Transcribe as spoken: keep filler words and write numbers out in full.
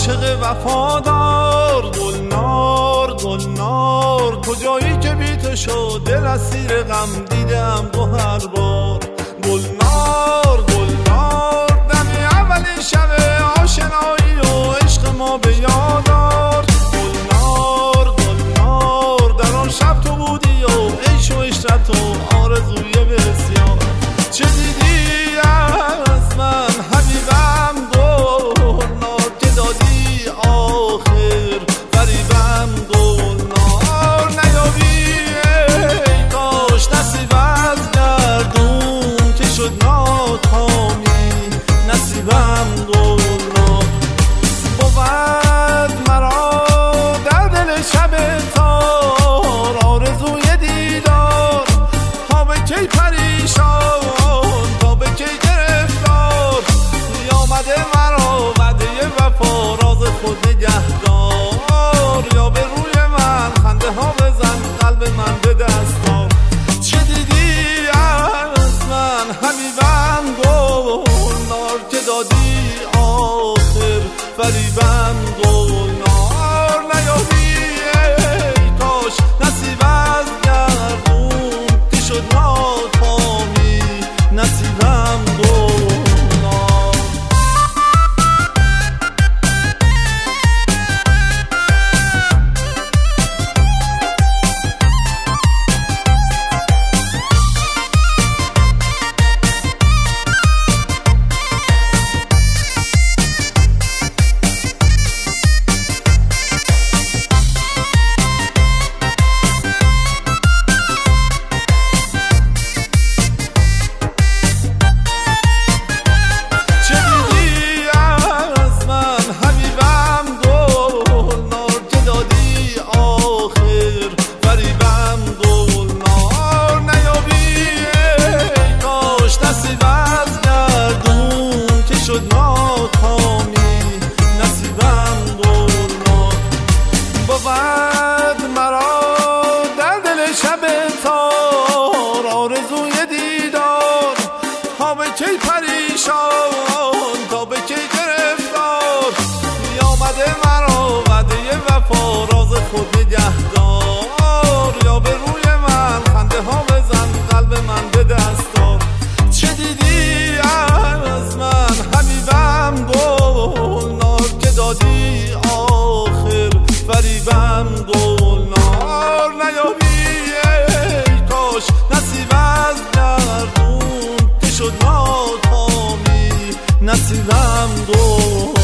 عاشق وفادار، گلنار گلنار کجایی که بی تو شد دل اسیر غم دیدم دو هر بار. گلنار گلنار دم اولین شب آشنایی و عشق ما به یادار. گلنار گلنار در آن شب تو بودی و عیش و عشرت و آرزوی بسیار. چه دیدی از من حبیبم گلنار که دادی آخر فریبم گلنار. نیابی ای کاش نصیب از گردون که شد ناکامی نصیبم گلنار. بود مرا در دل شب تار آرزوی دیدار، تا به کی پریشان تا به کی گرفتار. آمده مرا وعده وفا راز خود نگهدار، یا به روی من خنده ها بزن قلب من به دستار. چه دیدی از من حبیبم گلنار که دادی آخر فریبم گلنار. نیابی ای کاش نصیب از گردون که شد ناکامی نصیبم گلنار. بود مرا در دل شب تار آرزوی دیدار، تا به کی پریشان تا به کی گرفتار. آمده مرا وعده وفا راز خود نگهدار، یا به روی من خنده ها بزن قلب من به دستار. چه دیدی از من حبیبم گلنار که دادی آخر فریبم گلنار. نیابی ای کاش نصیب از گردون که شد ناکامی نصیبم گلنار.